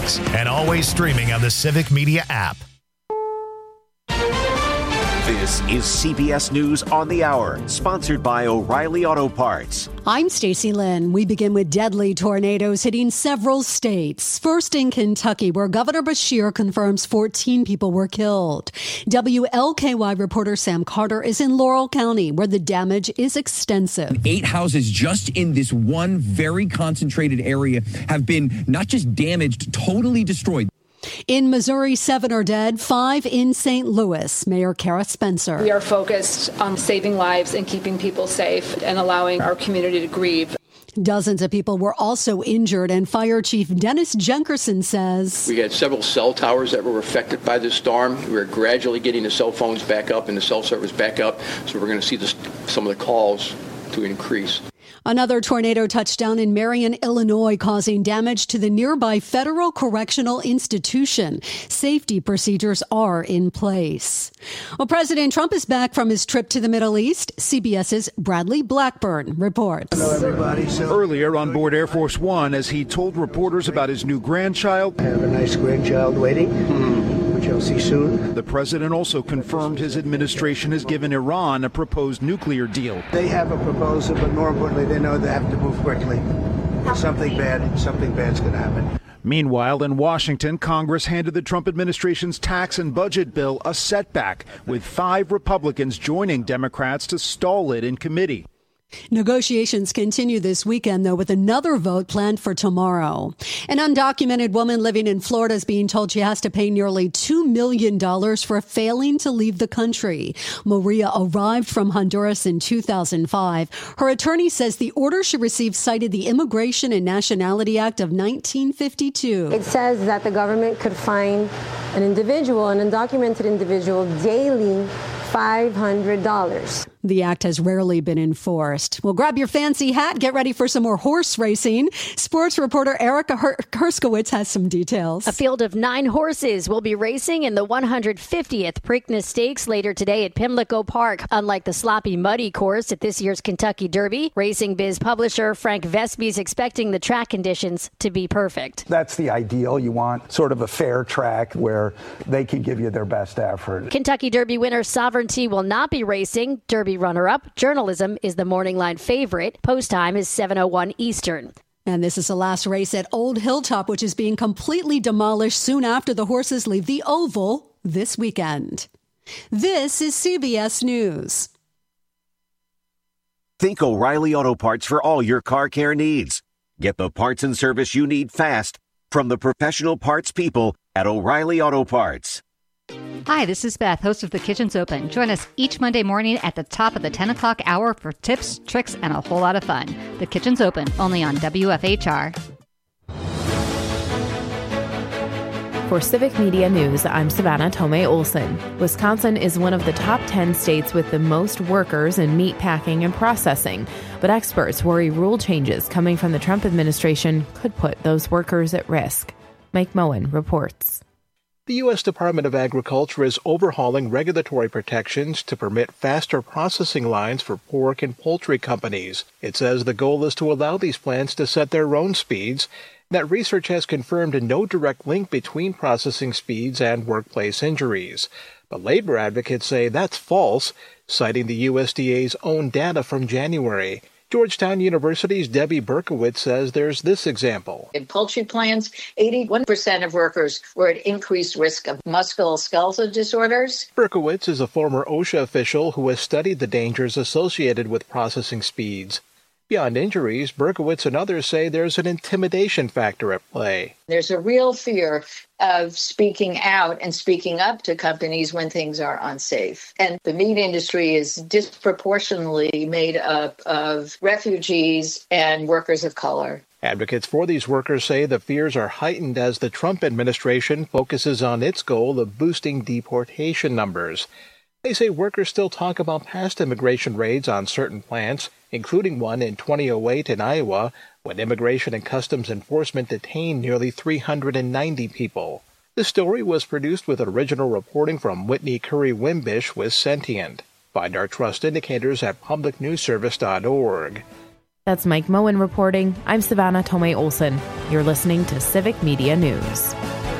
weekdays and always streaming on the Civic Media app. This is CBS News on the Hour, sponsored by O'Reilly Auto Parts. I'm Stacey Lynn. We begin with deadly tornadoes hitting several states. First in Kentucky, where Governor Beshear confirms 14 people were killed. WLKY reporter Sam Carter is in Laurel County, where the damage is extensive. 8 houses just in this one very concentrated area have been not just damaged, totally destroyed. In Missouri, 7 are dead, 5 in St. Louis. Mayor Kara Spencer. We are focused on saving lives and keeping people safe and allowing our community to grieve. Dozens of people were also injured, and Fire Chief Dennis Jenkerson says, we had several cell towers that were affected by this storm. We're gradually getting the cell phones back up and the cell service back up, so we're going to see some of the calls to increase. Another tornado touched down in Marion, Illinois, causing damage to the nearby Federal Correctional Institution. Safety procedures are in place. Well, President Trump is back from his trip to the Middle East. CBS's Bradley Blackburn reports. Hello, everybody. Earlier on board Air Force One, as he told reporters about his new grandchild. I have a nice grandchild waiting, which I'll see soon. The president also confirmed his administration has given Iran a proposed nuclear deal. They have a proposal, but more importantly, they know they have to move quickly. Something bad's going to happen. Meanwhile, in Washington, Congress handed the Trump administration's tax and budget bill a setback, with 5 Republicans joining Democrats to stall it in committee. Negotiations continue this weekend, though, with another vote planned for tomorrow. An undocumented woman living in Florida is being told she has to pay nearly $2 million for failing to leave the country. Maria arrived from Honduras in 2005. Her attorney says the order she received cited the Immigration and Nationality Act of 1952. It says that the government could fine an undocumented individual daily $500. The act has rarely been enforced. Well, grab your fancy hat. Get ready for some more horse racing. Sports reporter Erica Herskowitz has some details. A field of 9 horses will be racing in the 150th Preakness Stakes later today at Pimlico Park. Unlike the sloppy, muddy course at this year's Kentucky Derby, Racing Biz publisher Frank Vespi is expecting the track conditions to be perfect. That's the ideal. You want sort of a fair track where they can give you their best effort. Kentucky Derby winner Sovereignty will not be racing. Derby runner-up Journalism is the morning line favorite. Post time is 7:01 Eastern. And this is the last race at Old Hilltop, which is being completely demolished soon after the horses leave the oval this weekend. This is CBS News. Think O'Reilly Auto Parts for all your car care needs. Get the parts and service you need fast from the professional parts people at O'Reilly Auto Parts. Hi, this is Beth, host of The Kitchen's Open. Join us each Monday morning at the top of the 10 o'clock hour for tips, tricks, and a whole lot of fun. The Kitchen's Open, only on WFHR. For Civic Media News, I'm Savannah Tomei Olson. Wisconsin is one of the top 10 states with the most workers in meat packing and processing, but experts worry rule changes coming from the Trump administration could put those workers at risk. Mike Moen reports. The U.S. Department of Agriculture is overhauling regulatory protections to permit faster processing lines for pork and poultry companies. It says the goal is to allow these plants to set their own speeds. That research has confirmed no direct link between processing speeds and workplace injuries. But labor advocates say that's false, citing the USDA's own data from January. Georgetown University's Debbie Berkowitz says there's this example. In poultry plants, 81% of workers were at increased risk of musculoskeletal disorders. Berkowitz is a former OSHA official who has studied the dangers associated with processing speeds. Beyond injuries, Berkowitz and others say there's an intimidation factor at play. There's a real fear of speaking out and speaking up to companies when things are unsafe. And the meat industry is disproportionately made up of refugees and workers of color. Advocates for these workers say the fears are heightened as the Trump administration focuses on its goal of boosting deportation numbers. They say workers still talk about past immigration raids on certain plants, including one in 2008 in Iowa, when Immigration and Customs Enforcement detained nearly 390 people. The story was produced with original reporting from Whitney Curry Wimbish with Sentient. Find our trust indicators at publicnewsservice.org. That's Mike Moen reporting. I'm Savannah Tomei Olson. You're listening to Civic Media News.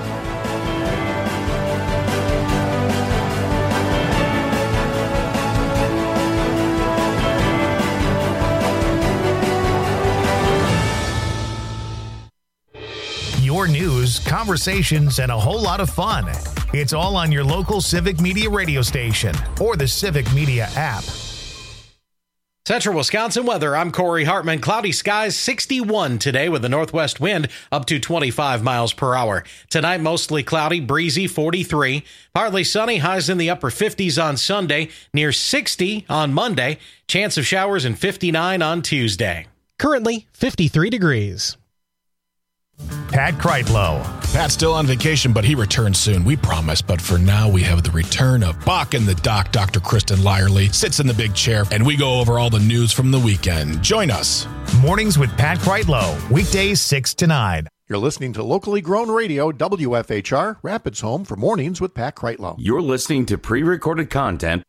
Your news, conversations, and a whole lot of fun. It's all on your local Civic Media radio station or the Civic Media app. Central Wisconsin weather. I'm Corey Hartman. Cloudy skies, 61 today with a northwest wind up to 25 miles per hour. Tonight, mostly cloudy, breezy, 43. Partly sunny, highs in the upper 50s on Sunday, near 60 on Monday. Chance of showers and 59 on Tuesday. Currently, 53 degrees. Pat Kreitlow. Pat's still on vacation, but he returns soon, we promise. But for now, we have the return of Bach and the Doc. Dr. Kristen Lyerly sits in the big chair, and we go over all the news from the weekend. Join us. Mornings with Pat Kreitlow, weekdays 6 to 9. You're listening to locally grown radio, WFHR, Rapids Home for Mornings with Pat Kreitlow. You're listening to pre-recorded content.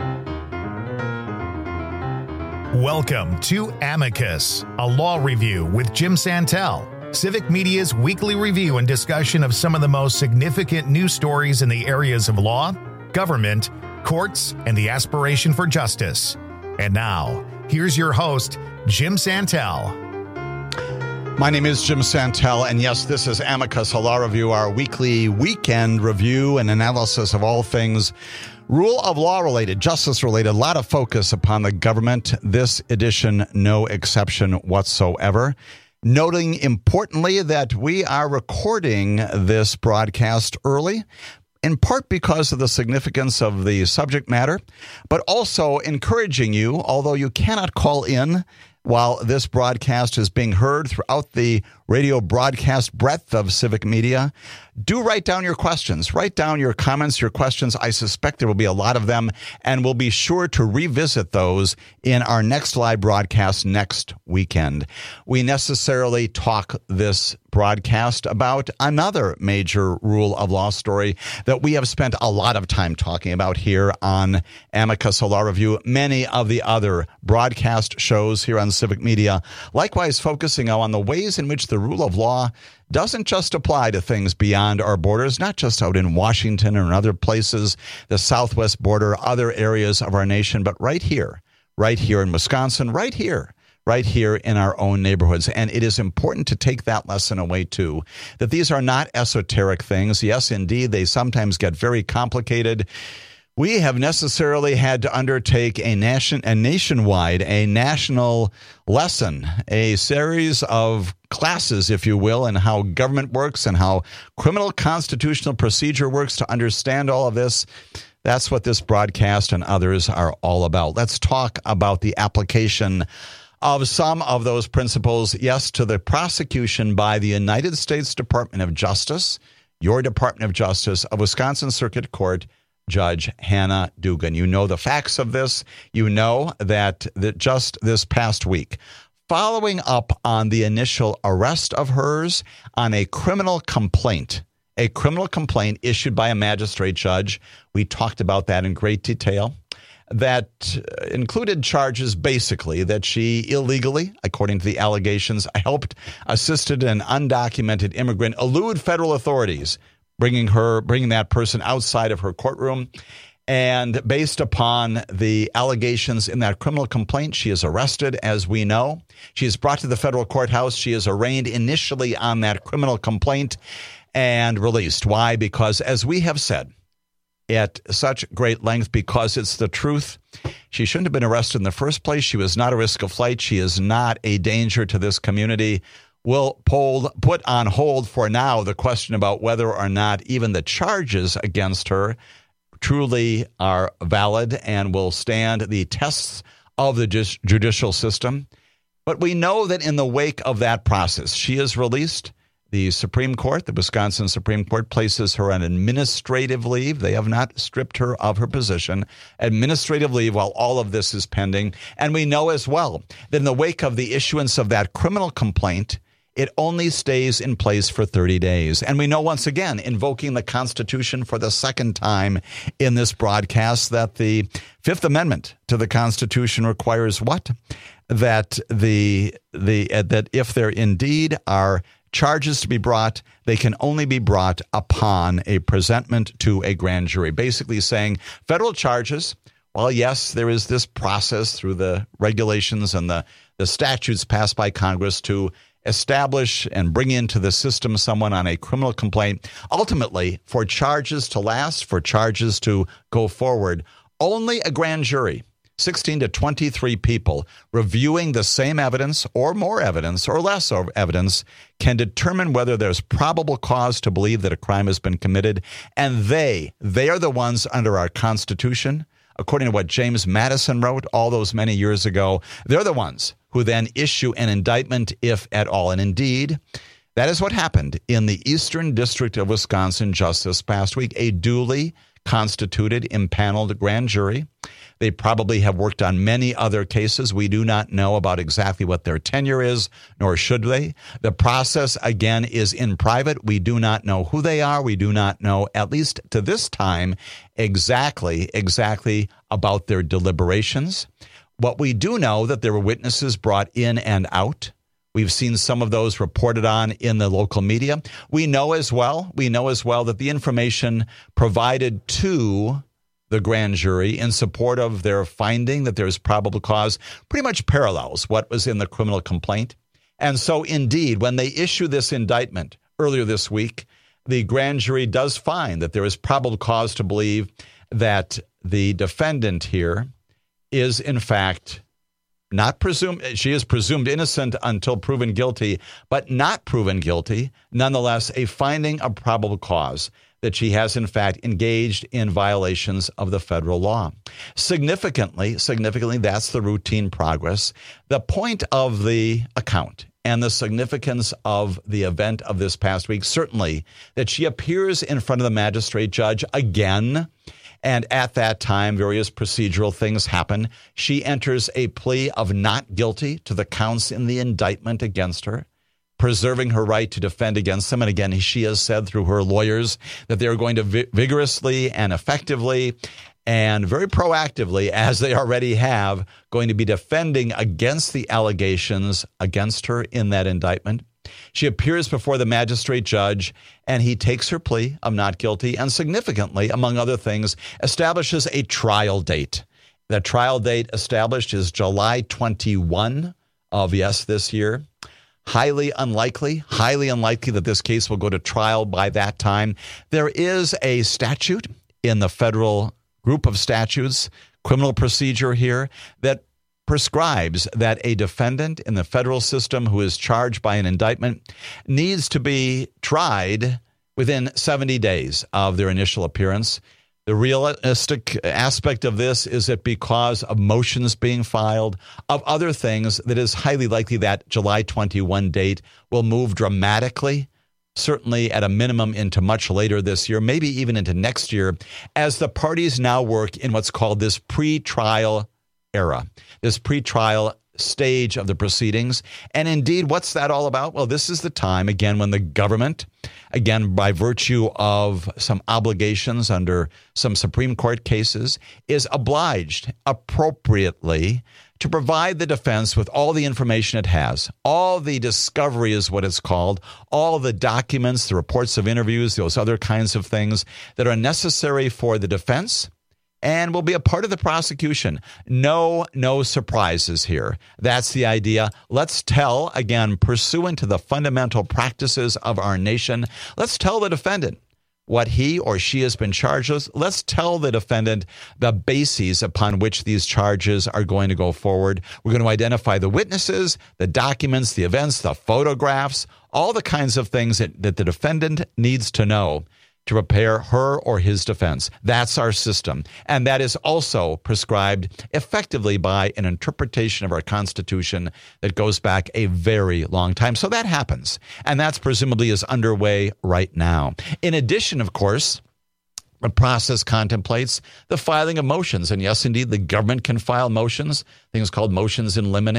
Welcome to Amicus, a law review with Jim Santel. Civic Media's weekly review and discussion of some of the most significant news stories in the areas of law, government, courts, and the aspiration for justice. And now, here's your host, Jim Santel. My name is Jim Santel, and yes, this is Amicus, a law review, our weekly weekend review and analysis of all things rule of law related, justice related, a lot of focus upon the government. This edition, no exception whatsoever. Noting importantly that we are recording this broadcast early, in part because of the significance of the subject matter, but also encouraging you, although you cannot call in while this broadcast is being heard throughout the radio broadcast breadth of Civic Media, do write down your questions. Write down your comments, your questions. I suspect there will be a lot of them, and we'll be sure to revisit those in our next live broadcast next weekend. We necessarily talk this broadcast about another major rule of law story that we have spent a lot of time talking about here on Amicus Law Review, many of the other broadcast shows here on Civic Media, likewise focusing on the ways in which the rule of law doesn't just apply to things beyond our borders, not just out in Washington or in other places, the southwest border, other areas of our nation, but right here in Wisconsin, right here in our own neighborhoods. And it is important to take that lesson away, too, that these are not esoteric things. Yes, indeed, they sometimes get very complicated. We have necessarily had to undertake a national lesson, a series of classes, if you will, in how government works and how criminal constitutional procedure works to understand all of this. That's what this broadcast and others are all about. Let's talk about the application of some of those principles, yes, to the prosecution by the United States Department of Justice, your Department of Justice, of Wisconsin Circuit Court Judge Hannah Dugan. You know the facts of this. You know that just this past week, following up on the initial arrest of hers on a criminal complaint issued by a magistrate judge, we talked about that in great detail, that included charges basically that she illegally, according to the allegations, helped, assisted an undocumented immigrant elude federal authorities, bringing that person outside of her courtroom. And based upon the allegations in that criminal complaint, she is arrested, as we know. She is brought to the federal courthouse. She is arraigned initially on that criminal complaint and released. Why? Because, as we have said at such great length, because it's the truth, she shouldn't have been arrested in the first place. She was not a risk of flight. She is not a danger to this community. We'll put on hold for now the question about whether or not even the charges against her truly are valid and will stand the tests of the judicial system. But we know that in the wake of that process, she is released. The Supreme Court, the Wisconsin Supreme Court, places her on administrative leave. They have not stripped her of her position. Administrative leave while all of this is pending. And we know as well that in the wake of the issuance of that criminal complaint, it only stays in place for 30 days. And we know once again, invoking the Constitution for the second time in this broadcast, that the Fifth Amendment to the Constitution requires what? that that if there indeed are charges to be brought, they can only be brought upon a presentment to a grand jury. Basically saying federal charges, well, yes, there is this process through the regulations and the statutes passed by Congress to establish and bring into the system someone on a criminal complaint. Ultimately, for charges to last, for charges to go forward, only a grand jury, 16 to 23 people reviewing the same evidence or more evidence or less evidence, can determine whether there's probable cause to believe that a crime has been committed. And they are the ones under our Constitution, according to what James Madison wrote all those many years ago, they're the ones who then issue an indictment, if at all. And indeed, that is what happened in the Eastern District of Wisconsin just this past week, a duly constituted, impaneled grand jury. They probably have worked on many other cases. We do not know about exactly what their tenure is, nor should they. The process, again, is in private. We do not know who they are. We do not know, at least to this time, exactly about their deliberations. What we do know that there were witnesses brought in and out. We've seen some of those reported on in the local media. We know as well that the information provided to the grand jury in support of their finding that there's probable cause pretty much parallels what was in the criminal complaint. And so indeed, when they issue this indictment earlier this week, the grand jury does find that there is probable cause to believe that the defendant here is in fact not presumed, she is presumed innocent until proven guilty, but not proven guilty. Nonetheless, a finding of probable cause that she has in fact engaged in violations of the federal law. Significantly, that's the routine progress. The point of the account and the significance of the event of this past week, certainly that she appears in front of the magistrate judge again. And at that time, various procedural things happen. She enters a plea of not guilty to the counts in the indictment against her, preserving her right to defend against them. And again, she has said through her lawyers that they're going to vigorously and effectively and very proactively, as they already have, going to be defending against the allegations against her in that indictment. She appears before the magistrate judge, and he takes her plea of not guilty and significantly, among other things, establishes a trial date. The trial date established is July 21 of, this year. Highly unlikely that this case will go to trial by that time. There is a statute in the federal group of statutes, criminal procedure here, that prescribes that a defendant in the federal system who is charged by an indictment needs to be tried within 70 days of their initial appearance. The realistic aspect of this is that because of motions being filed, of other things, that is highly likely that July 21 date will move dramatically, certainly at a minimum into much later this year, maybe even into next year, as the parties now work in what's called this pre-trial era, this pre-trial stage of the proceedings. And indeed, what's that all about? Well, this is the time, again, when the government, again, by virtue of some obligations under some Supreme Court cases, is obliged appropriately to provide the defense with all the information it has. All the discovery is what it's called, all the documents, the reports of interviews, those other kinds of things that are necessary for the defense and will be a part of the prosecution. No surprises here. That's the idea. Let's tell, again, pursuant to the fundamental practices of our nation, let's tell the defendant what he or she has been charged with. Let's tell the defendant the bases upon which these charges are going to go forward. We're going to identify the witnesses, the documents, the events, the photographs, all the kinds of things that the defendant needs to know to prepare her or his defense. That's our system. And that is also prescribed effectively by an interpretation of our Constitution that goes back a very long time. So that happens. And that's presumably is underway right now. In addition, of course, the process contemplates the filing of motions. And yes, indeed, the government can file motions, things called motions in limine.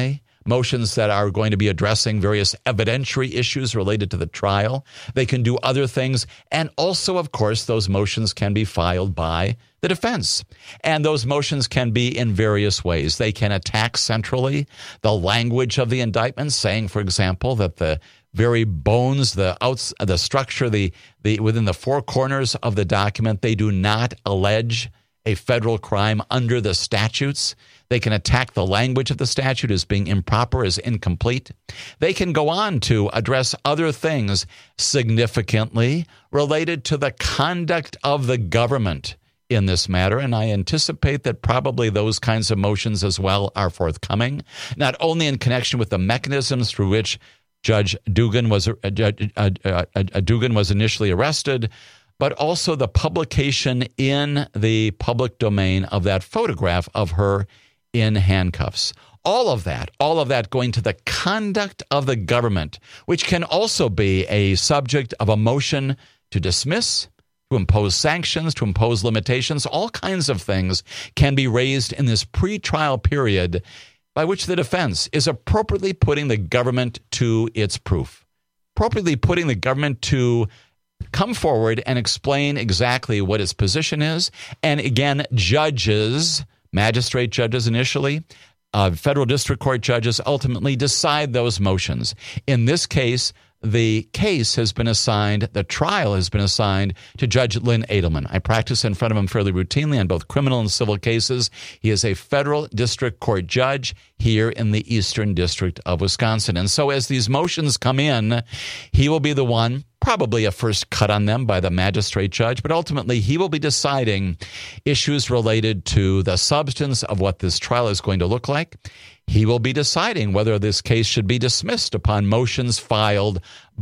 motions that are going to be addressing various evidentiary issues related to the trial. They can do other things. And also, of course, those motions can be filed by the defense. And those motions can be in various ways. They can attack centrally the language of the indictment, saying, for example, that the very bones, the structure, the within the four corners of the document, they do not allege a federal crime under the statutes. They can attack the language of the statute as being improper, as incomplete. They can go on to address other things significantly related to the conduct of the government in this matter, and I anticipate that probably those kinds of motions as well are forthcoming, not only in connection with the mechanisms through which Judge Dugan was initially arrested, but also the publication in the public domain of that photograph of her in handcuffs. All of that going to the conduct of the government, which can also be a subject of a motion to dismiss, to impose sanctions, to impose limitations. All kinds of things can be raised in this pretrial period by which the defense is appropriately putting the government to its proof, appropriately putting the government to come forward and explain exactly what its position is. And again, judges, magistrate judges initially, federal district court judges ultimately decide those motions. In this case, the case has been assigned, the trial has been assigned to Judge Lynn Edelman. I practice in front of him fairly routinely on both criminal and civil cases. He is a federal district court judge here in the Eastern District of Wisconsin. And so as these motions come in, he will be the one, probably a first cut on them by the magistrate judge, but ultimately he will be deciding issues related to the substance of what this trial is going to look like. He will be deciding whether this case should be dismissed upon motions filed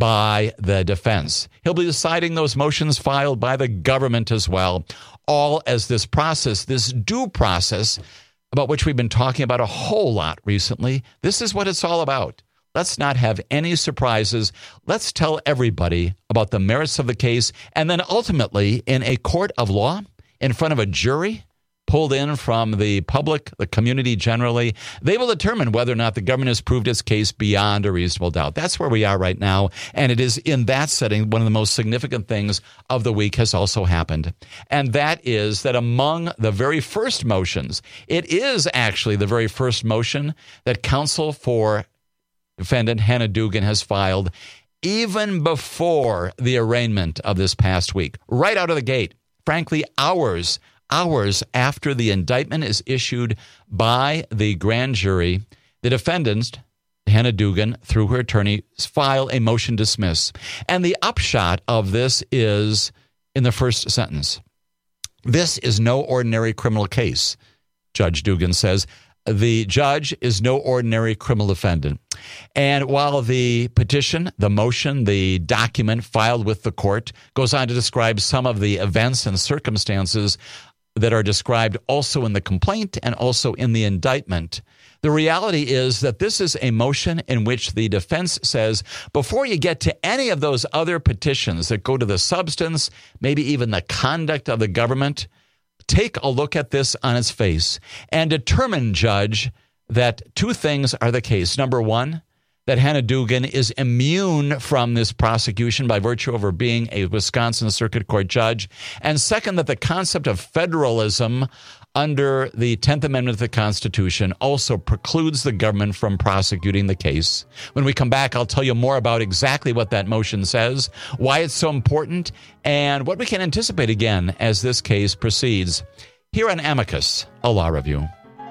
by the defense. He'll be deciding those motions filed by the government as well, all as this process, this due process, about which we've been talking about a whole lot recently. This is what it's all about. Let's not have any surprises. Let's tell everybody about the merits of the case, and then ultimately, in a court of law, in front of a jury, pulled in from the public, the community generally, they will determine whether or not the government has proved its case beyond a reasonable doubt. That's where we are right now. And it is in that setting, one of the most significant things of the week has also happened. And that is that among the very first motions, it is actually the very first motion that counsel for defendant Hannah Dugan has filed even before the arraignment of this past week, right out of the gate. Frankly, hours after the indictment is issued by the grand jury, the defendant, Hannah Dugan, through her attorney, file a motion to dismiss. And the upshot of this is in the first sentence. This is no ordinary criminal case, Judge Dugan says. The judge is no ordinary criminal defendant. And while the petition, the motion, the document filed with the court goes on to describe some of the events and circumstances that are described also in the complaint and also in the indictment, the reality is that this is a motion in which the defense says, before you get to any of those other petitions that go to the substance, maybe even the conduct of the government, take a look at this on its face and determine, Judge, that two things are the case. Number one, that Hannah Dugan is immune from this prosecution by virtue of her being a Wisconsin Circuit Court judge. And second, that the concept of federalism under the 10th Amendment of the Constitution also precludes the government from prosecuting the case. When we come back, I'll tell you more about exactly what that motion says, why it's so important, and what we can anticipate again as this case proceeds. Here on Amicus, a law review.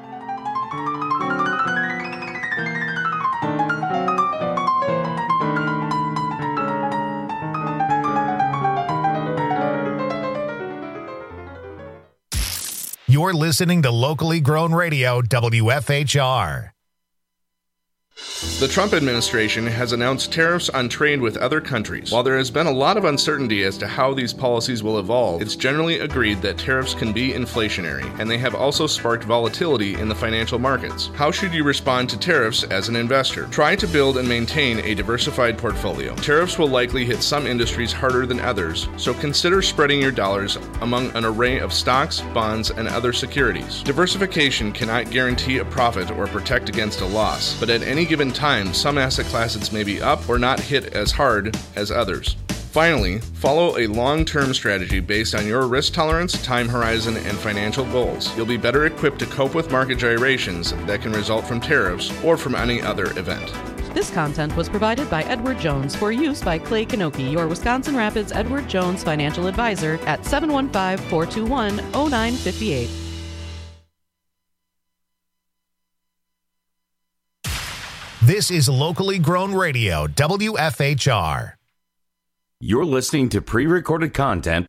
You're listening to locally grown radio, WFHR. The Trump administration has announced tariffs on trade with other countries. While there has been a lot of uncertainty as to how these policies will evolve, it's generally agreed that tariffs can be inflationary, and they have also sparked volatility in the financial markets. How should you respond to tariffs as an investor? Try to build and maintain a diversified portfolio. Tariffs will likely hit some industries harder than others, so consider spreading your dollars among an array of stocks, bonds, and other securities. Diversification cannot guarantee a profit or protect against a loss, but at any given time, some asset classes may be up or not hit as hard as others. Finally, follow a long-term strategy based on your risk tolerance, time horizon, and financial goals. You'll be better equipped to cope with market gyrations that can result from tariffs or from any other event. This content was provided by Edward Jones for use by Clay Kanoki, your Wisconsin Rapids Edward Jones financial advisor at 715-421-0958. This is locally grown radio, WFHR. You're listening to pre-recorded content.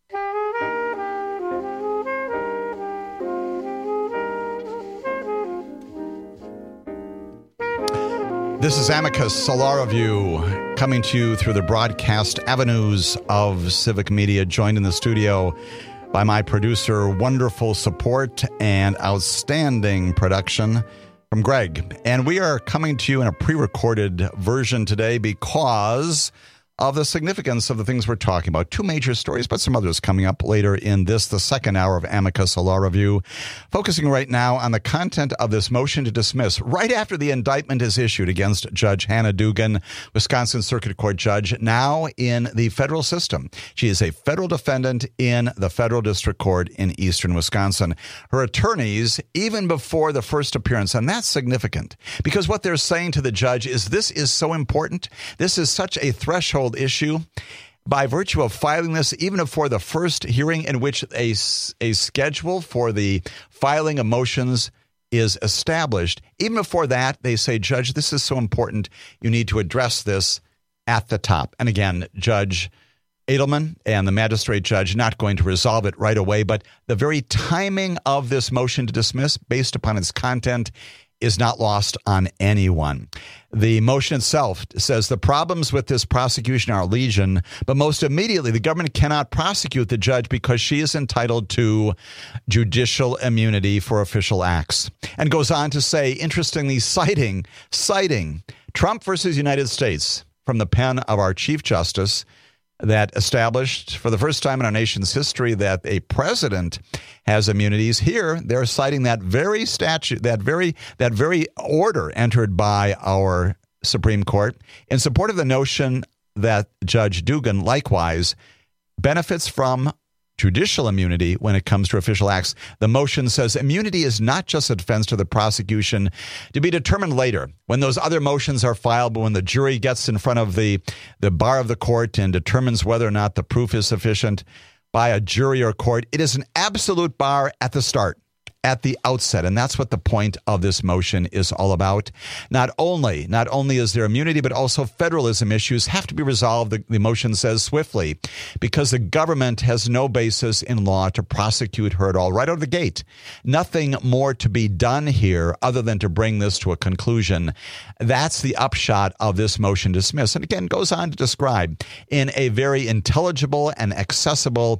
This is Amicus, a law review, coming to you through the broadcast avenues of Civic Media, joined in the studio by my producer, wonderful support and outstanding production from Greg. And we are coming to you in a pre-recorded version today because of the significance of the things we're talking about. Two major stories, but some others coming up later in this, the second hour of Amicus, a law review, focusing right now on the content of this motion to dismiss right after the indictment is issued against Judge Hannah Dugan, Wisconsin Circuit Court judge, now in the federal system. She is a federal defendant in the federal district court in eastern Wisconsin. Her attorneys, even before the first appearance, and that's significant because what they're saying to the judge is this is so important. This is such a threshold issue. By virtue of filing this, even before the first hearing in which a schedule for the filing of motions is established, even before that, they say, Judge, this is so important. You need to address this at the top. And again, Judge Edelman and the magistrate judge not going to resolve it right away, but the very timing of this motion to dismiss based upon its content is not lost on anyone. The motion itself says the problems with this prosecution are legion, but most immediately the government cannot prosecute the judge because she is entitled to judicial immunity for official acts. And goes on to say, interestingly, citing Trump versus United States from the pen of our Chief Justice, that established for the first time in our nation's history that a president has immunities. Here, they're citing that very statute, that very order entered by our Supreme Court in support of the notion that Judge Dugan likewise benefits from judicial immunity when it comes to official acts. The motion says immunity is not just a defense to the prosecution to be determined later when those other motions are filed, but when the jury gets in front of the bar of the court and determines whether or not the proof is sufficient by a jury or court. It is an absolute bar at the start, at the outset. And that's what the point of this motion is all about. Not only is there immunity, but also federalism issues have to be resolved, the motion says, swiftly, because the government has no basis in law to prosecute her at all. Right out of the gate. Nothing more to be done here other than to bring this to a conclusion. That's the upshot of this motion to dismiss. And again, goes on to describe in a very intelligible and accessible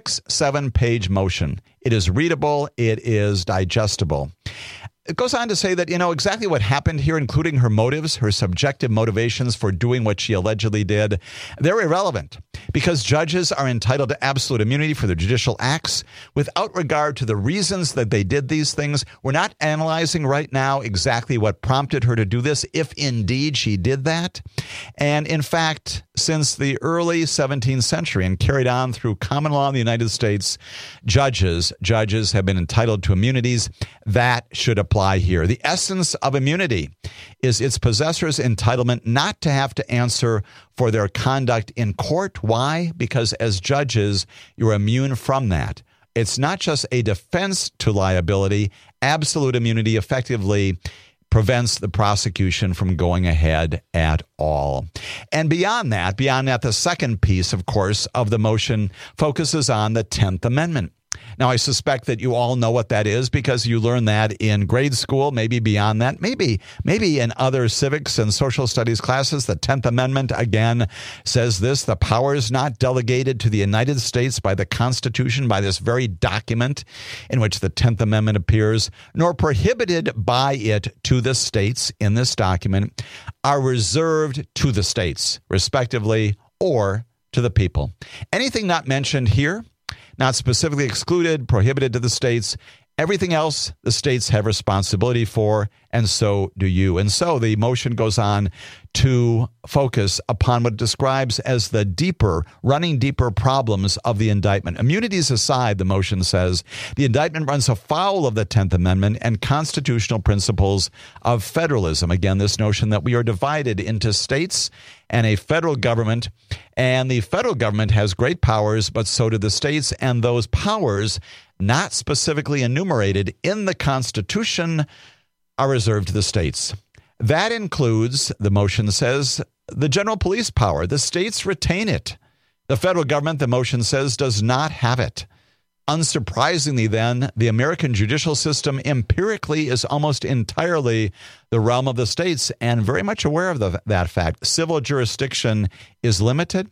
6-7 page motion. It is readable. It is digestible. It goes on to say that, exactly what happened here, including her motives, her subjective motivations for doing what she allegedly did, they're irrelevant because judges are entitled to absolute immunity for their judicial acts without regard to the reasons that they did these things. We're not analyzing right now exactly what prompted her to do this, if indeed she did that. And in fact, since the early 17th century and carried on through common law in the United States, judges have been entitled to immunities that should apply here. The essence of immunity is its possessor's entitlement not to have to answer for their conduct in court. Why? Because as judges, you're immune from that. It's not just a defense to liability. Absolute immunity effectively prevents the prosecution from going ahead at all. And beyond that, the second piece, of course, of the motion focuses on the 10th Amendment. Now, I suspect that you all know what that is because you learned that in grade school, maybe beyond that, maybe in other civics and social studies classes. The 10th Amendment, again, says this: the powers not delegated to the United States by the Constitution, by this very document in which the 10th Amendment appears, nor prohibited by it to the states in this document, are reserved to the states, respectively, or to the people. Anything not mentioned here, not specifically excluded, prohibited to the states. Everything else the states have responsibility for, and so do you. And so the motion goes on to focus upon what it describes as the running deeper problems of the indictment. Immunities aside, the motion says, the indictment runs afoul of the 10th Amendment and constitutional principles of federalism. Again, this notion that we are divided into states and a federal government, and the federal government has great powers, but so do the states, and those powers, not specifically enumerated in the Constitution, are reserved to the states. That includes, the motion says, the general police power. The states retain it. The federal government, the motion says, does not have it. Unsurprisingly, then, the American judicial system empirically is almost entirely the realm of the states, and very much aware of that fact. Civil jurisdiction is limited.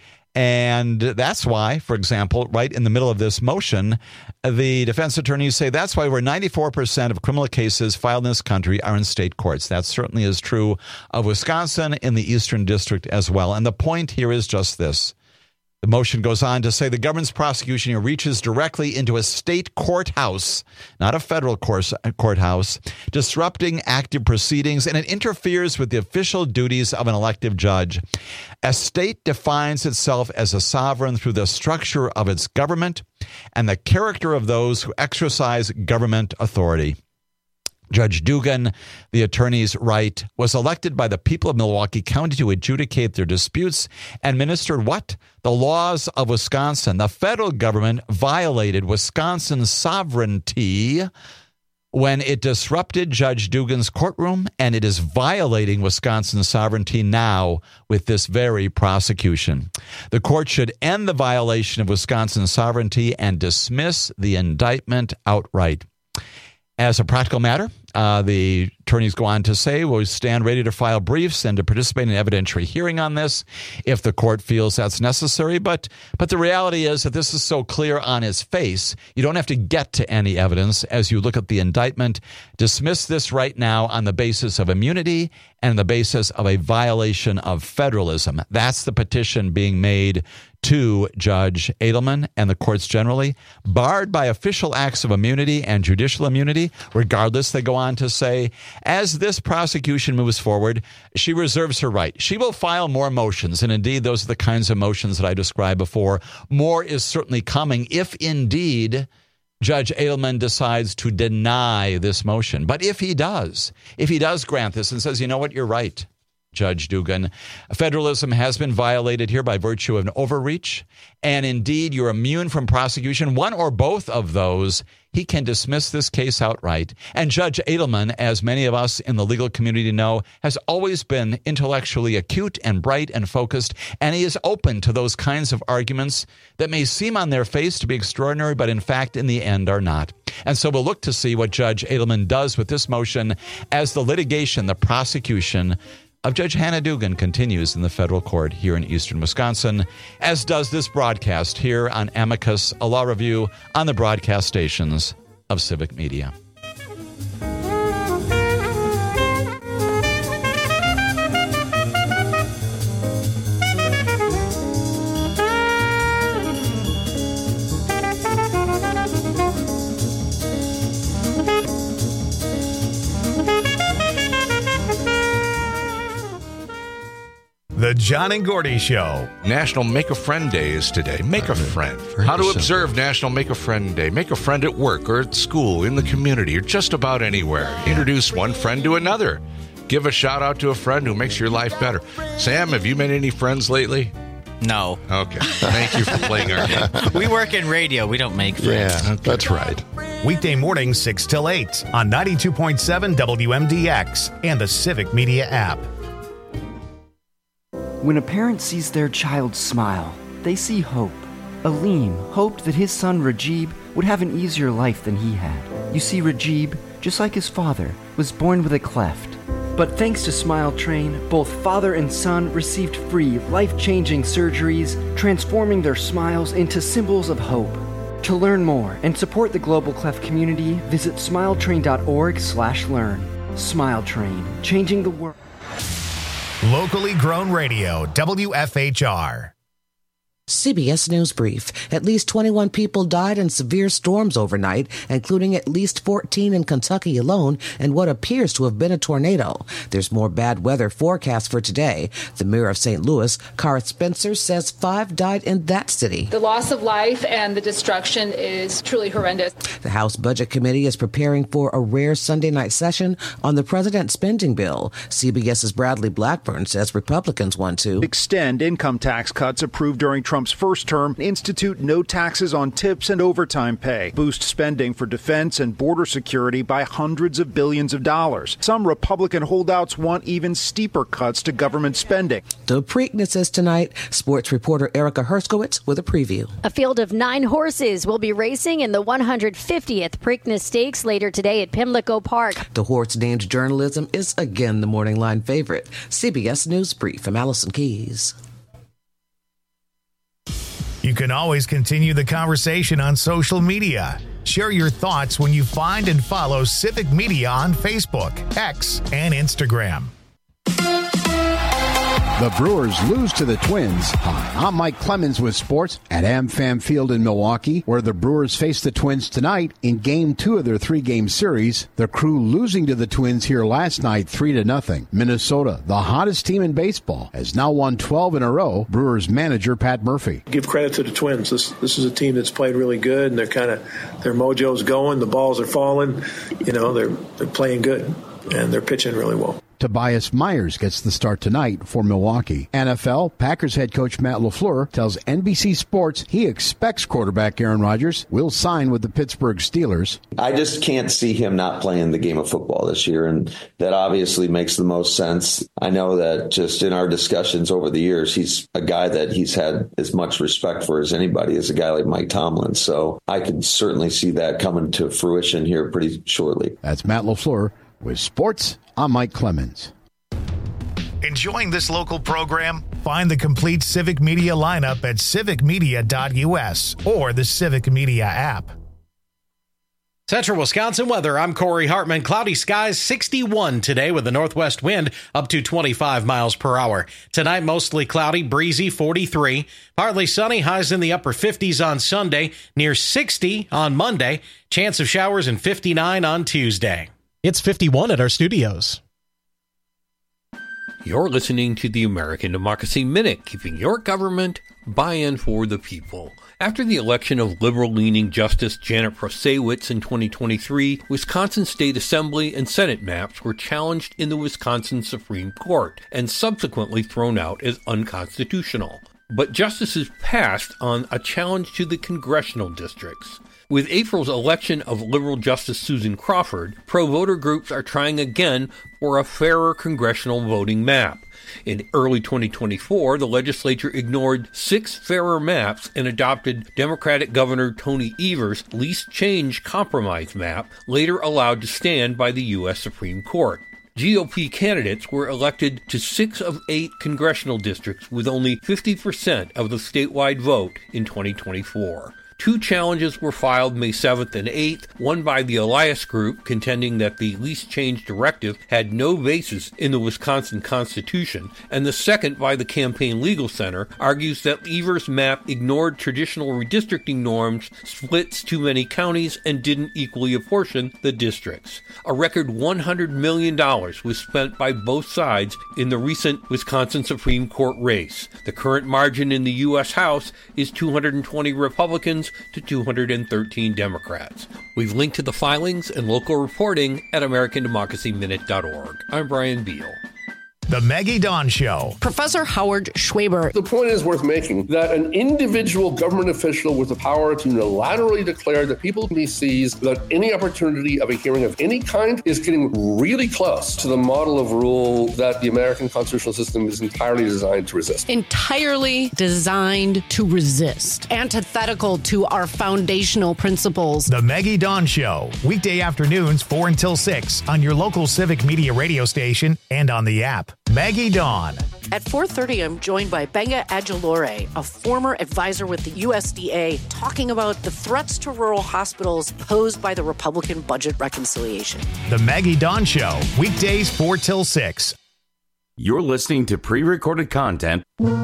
And that's why, for example, right in the middle of this motion, the defense attorneys say that's why over 94% of criminal cases filed in this country are in state courts. That certainly is true of Wisconsin, in the Eastern District as well. And the point here is just this. The motion goes on to say the government's prosecution here reaches directly into a state courthouse, not a federal courthouse, disrupting active proceedings, and it interferes with the official duties of an elective judge. A state defines itself as a sovereign through the structure of its government and the character of those who exercise government authority. Judge Dugan, the attorneys write, was elected by the people of Milwaukee County to adjudicate their disputes and administer what? The laws of Wisconsin. The federal government violated Wisconsin's sovereignty when it disrupted Judge Dugan's courtroom, and it is violating Wisconsin's sovereignty now with this very prosecution. The court should end the violation of Wisconsin's sovereignty and dismiss the indictment outright. As a practical matter, the attorneys go on to say, we'll stand ready to file briefs and to participate in an evidentiary hearing on this if the court feels that's necessary. But the reality is that this is so clear on its face, you don't have to get to any evidence as you look at the indictment. Dismiss this right now on the basis of immunity and the basis of a violation of federalism. That's the petition being made to Judge Edelman and the courts generally, barred by official acts of immunity and judicial immunity. Regardless, they go on to say, as this prosecution moves forward, she reserves her right. She will file more motions, and indeed, those are the kinds of motions that I described before. More is certainly coming if indeed Judge Edelman decides to deny this motion. But if he does grant this and says, you know what, you're right, Judge Dugan, federalism has been violated here by virtue of an overreach, and indeed you're immune from prosecution, one or both of those, he can dismiss this case outright. And Judge Edelman, as many of us in the legal community know, has always been intellectually acute and bright and focused, and he is open to those kinds of arguments that may seem on their face to be extraordinary, but in fact, in the end, are not. And so we'll look to see what Judge Edelman does with this motion as the litigation, the prosecution of Judge Hannah Dugan continues in the federal court here in eastern Wisconsin, as does this broadcast here on Amicus, a law review on the broadcast stations of Civic Media. The John and Gordy Show. National Make a Friend Day is today. Make a friend. How to observe National Make a Friend Day. Make a friend at work or at school, in the community, or just about anywhere. Introduce one friend to another. Give a shout out to a friend who makes your life better. Sam, have you made any friends lately? No. Okay. Thank you for playing our game. We work in radio. We don't make friends. Yeah, that's right. Weekday mornings 6 till 8 on 92.7 WMDX and the Civic Media app. When a parent sees their child smile, they see hope. Aleem hoped that his son Rajib would have an easier life than he had. You see, Rajib, just like his father, was born with a cleft. But thanks to Smile Train, both father and son received free, life-changing surgeries, transforming their smiles into symbols of hope. To learn more and support the Global Cleft community, visit smiletrain.org/learn. Smile Train, changing the world. Locally grown radio, WFHR. CBS News Brief. At least 21 people died in severe storms overnight, including at least 14 in Kentucky alone in what appears to have been a tornado. There's more bad weather forecast for today. The mayor of St. Louis, Cara Spencer, says 5 died in that city. The loss of life and the destruction is truly horrendous. The House Budget Committee is preparing for a rare Sunday night session on the president's spending bill. CBS's Bradley Blackburn says Republicans want to extend income tax cuts approved during Trump's first term, institute no taxes on tips and overtime pay, boost spending for defense and border security by hundreds of billions of dollars. Some Republican holdouts want even steeper cuts to government spending. The Preakness is tonight. Sports reporter Erica Herskowitz with a preview. A field of 9 horses will be racing in the 150th Preakness Stakes later today at Pimlico Park. The horse-named journalism is again the morning line favorite. CBS News Brief. I'm Allison Keys. You can always continue the conversation on social media. Share your thoughts when you find and follow Civic Media on Facebook, X, and Instagram. The Brewers lose to the Twins. Hi, I'm Mike Clemens with sports at AmFam Field in Milwaukee, where the Brewers face the Twins tonight in Game 2 of their 3-game series. The Crew losing to the Twins here last night 3-0. Minnesota, the hottest team in baseball, has now won 12 in a row. Brewers manager Pat Murphy. Give credit to the Twins. This is a team that's played really good, and their mojo's going. The balls are falling. They're playing good, and they're pitching really well. Tobias Myers gets the start tonight for Milwaukee. NFL, Packers head coach Matt LaFleur tells NBC Sports he expects quarterback Aaron Rodgers will sign with the Pittsburgh Steelers. I just can't see him not playing the game of football this year, and that obviously makes the most sense. I know that just in our discussions over the years, he's a guy that he's had as much respect for as anybody, as a guy like Mike Tomlin. So I can certainly see that coming to fruition here pretty shortly. That's Matt LaFleur. With sports, I'm Mike Clemens. Enjoying this local program? Find the complete Civic Media lineup at civicmedia.us or the Civic Media app. Central Wisconsin weather. I'm Corey Hartman. Cloudy skies, 61 today with a northwest wind up to 25 miles per hour. Tonight, mostly cloudy, breezy, 43. Partly sunny, highs in the upper 50s on Sunday, near 60 on Monday. Chance of showers and 59 on Tuesday. It's 51 at our studios. You're listening to the American Democracy Minute, keeping your government by and for the people. After the election of liberal-leaning Justice Janet Prasewicz in 2023, Wisconsin State Assembly and Senate maps were challenged in the Wisconsin Supreme Court and subsequently thrown out as unconstitutional. But justices passed on a challenge to the congressional districts. With April's election of liberal Justice Susan Crawford, pro-voter groups are trying again for a fairer congressional voting map. In early 2024, the legislature ignored 6 fairer maps and adopted Democratic Governor Tony Evers' least change compromise map, later allowed to stand by the U.S. Supreme Court. GOP candidates were elected to 6 of 8 congressional districts with only 50% of the statewide vote in 2024. 2 challenges were filed May 7th and 8th, one by the Elias Group, contending that the least change directive had no basis in the Wisconsin Constitution, and the second by the Campaign Legal Center, argues that Evers' map ignored traditional redistricting norms, splits too many counties, and didn't equally apportion the districts. A record $100 million was spent by both sides in the recent Wisconsin Supreme Court race. The current margin in the U.S. House is 220 Republicans to 213 Democrats. We've linked to the filings and local reporting at AmericanDemocracyMinute.org. I'm Brian Beal. The Maggie Dawn Show. Professor Howard Schwaber. The point is worth making that an individual government official with the power to unilaterally declare that people can be seized without any opportunity of a hearing of any kind is getting really close to the model of rule that the American constitutional system is entirely designed to resist. Entirely designed to resist. Antithetical to our foundational principles. The Maggie Dawn Show. Weekday afternoons 4 until 6 on your local Civic Media radio station and on the app. Maggie Dawn. At 4:30, I'm joined by Benga Adjalore, a former advisor with the USDA, talking about the threats to rural hospitals posed by the Republican budget reconciliation. The Maggie Dawn Show. Weekdays 4 till 6. You're listening to pre-recorded content.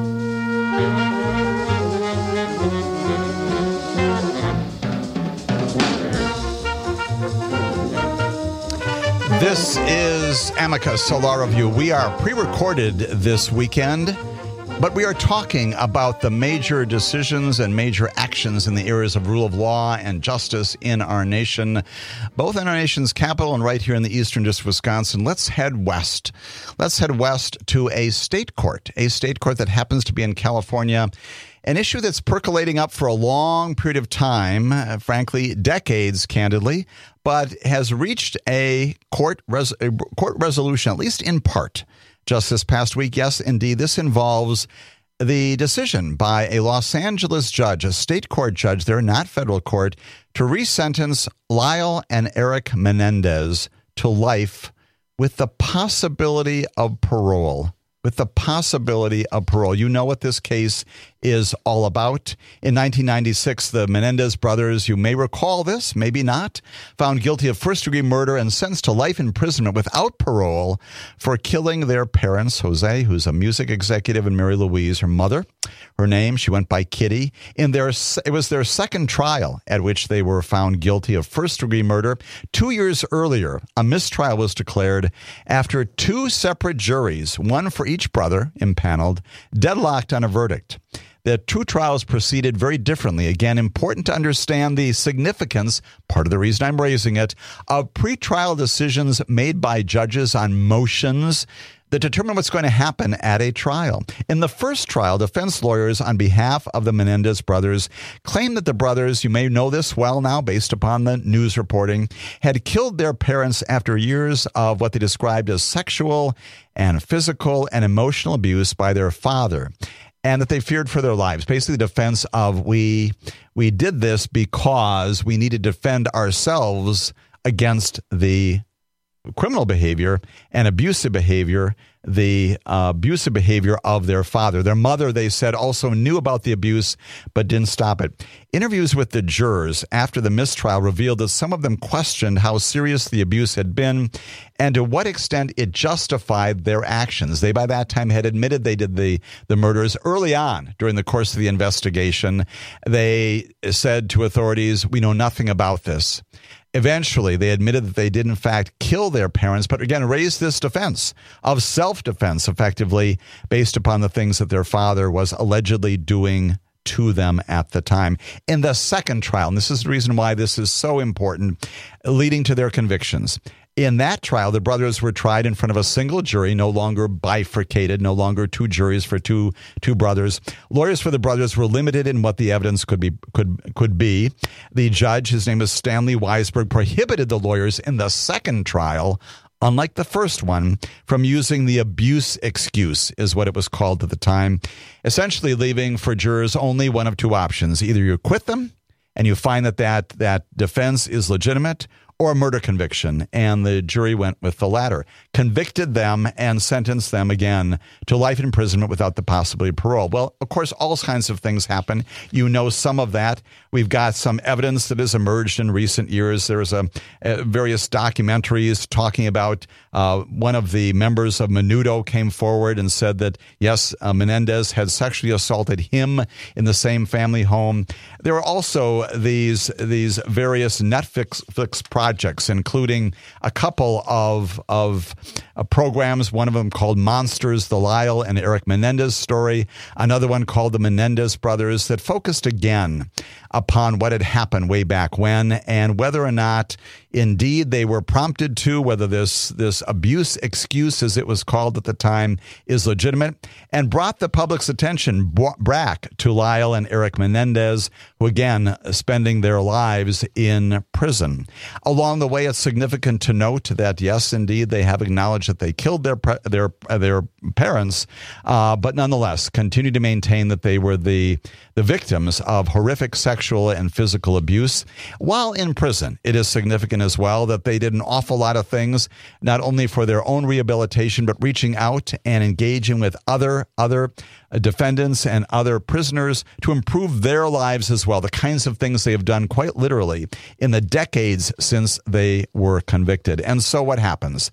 This is Amicus, a law review. We are pre-recorded this weekend, but we are talking about the major decisions and major actions in the areas of rule of law and justice in our nation, both in our nation's capital and right here in the Eastern District of Wisconsin. Let's head west. Let's head west to a state court that happens to be in California. An issue that's percolating up for a long period of time, frankly, decades, candidly, but has reached a court resolution, at least in part, just this past week. Yes, indeed, this involves the decision by a Los Angeles judge, a state court judge there, not federal court, to resentence Lyle and Eric Menendez to life with the possibility of parole. You know what this case is all about. In 1996, the Menendez brothers, you may recall this, maybe not, found guilty of first-degree murder and sentenced to life imprisonment without parole for killing their parents, Jose, who's a music executive, and Mary Louise, her mother. Her name, she went by Kitty. It was their second trial at which they were found guilty of first-degree murder. 2 years earlier, a mistrial was declared after two separate juries, one for each brother, impaneled, deadlocked on a verdict. The two trials proceeded very differently. Again, important to understand the significance, part of the reason I'm raising it, of pretrial decisions made by judges on motions that determine what's going to happen at a trial. In the first trial, defense lawyers on behalf of the Menendez brothers claimed that the brothers, you may know this well now based upon the news reporting, had killed their parents after years of what they described as sexual and physical and emotional abuse by their father, and that they feared for their lives. Basically, the defense of we did this because we need to defend ourselves against the criminal behavior and abusive behavior, the abusive behavior of their father. Their mother, they said, also knew about the abuse but didn't stop it. Interviews with the jurors after the mistrial revealed that some of them questioned how serious the abuse had been and to what extent it justified their actions. They, by that time, had admitted they did the murders early on during the course of the investigation. They said to authorities, "We know nothing about this." Eventually, they admitted that they did, in fact, kill their parents, but again, raised this defense of self-defense, effectively, based upon the things that their father was allegedly doing to them at the time. In the second trial, and this is the reason why this is so important, leading to their convictions. In that trial, the brothers were tried in front of a single jury, no longer bifurcated, no longer two juries for two brothers. Lawyers for the brothers were limited in what the evidence could be. The judge, his name is Stanley Weisberg, prohibited the lawyers in the second trial, unlike the first one, from using the abuse excuse, is what it was called at the time, essentially leaving for jurors only one of two options. Either you acquit them and you find that defense is legitimate, or a murder conviction, and the jury went with the latter, convicted them and sentenced them again to life imprisonment without the possibility of parole. Well, of course, all kinds of things happen. You know some of that. We've got some evidence that has emerged in recent years. There's various documentaries talking about one of the members of Menudo came forward and said that, yes, Menendez had sexually assaulted him in the same family home. There are also these various Netflix projects projects, including a couple of programs, one of them called Monsters, the Lyle and Eric Menendez story, another one called The Menendez Brothers, that focused again upon what had happened way back when and whether or not indeed they were prompted to, whether this abuse excuse, as it was called at the time, is legitimate, and brought the public's attention back to Lyle and Eric Menendez, who again spending their lives in prison. Along the way, it's significant to note that yes, indeed, they have acknowledged that they killed their parents, but nonetheless continue to maintain that they were the victims of horrific sexual and physical abuse while in prison. It is significant as well that they did an awful lot of things, not only for their own rehabilitation, but reaching out and engaging with other defendants and other prisoners to improve their lives as well. The kinds of things they have done quite literally in the decades since they were convicted. And so what happens?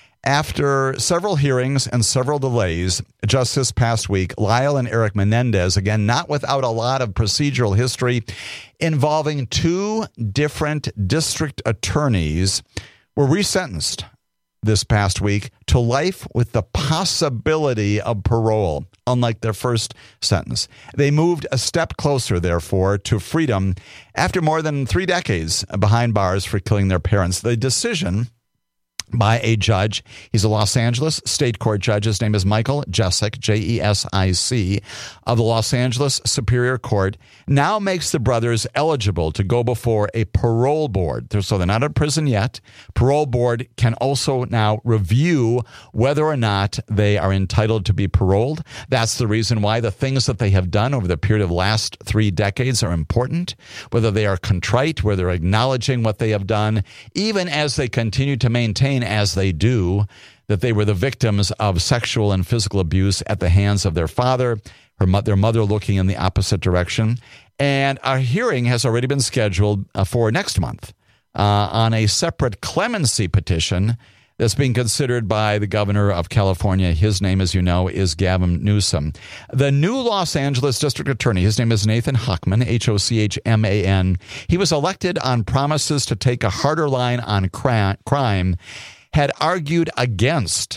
After several hearings and several delays, just this past week, Lyle and Eric Menendez, again, not without a lot of procedural history, involving two different district attorneys, were resentenced this past week to life with the possibility of parole, unlike their first sentence. They moved a step closer, therefore, to freedom after more than 3 decades behind bars for killing their parents. The decision by a judge, he's a Los Angeles state court judge. His name is Michael Jesic, Jesic, of the Los Angeles Superior Court, now makes the brothers eligible to go before a parole board. So they're not in prison yet. Parole board can also now review whether or not they are entitled to be paroled. That's the reason why the things that they have done over the period of the last 3 decades are important, whether they are contrite, whether they're acknowledging what they have done, even as they continue to maintain, as they do, that they were the victims of sexual and physical abuse at the hands of their father, their mother looking in the opposite direction. And our hearing has already been scheduled for next month on a separate clemency petition that's being considered by the governor of California. His name, as you know, is Gavin Newsom. The new Los Angeles district attorney, his name is Nathan Hochman, Hochman. He was elected on promises to take a harder line on crime, had argued against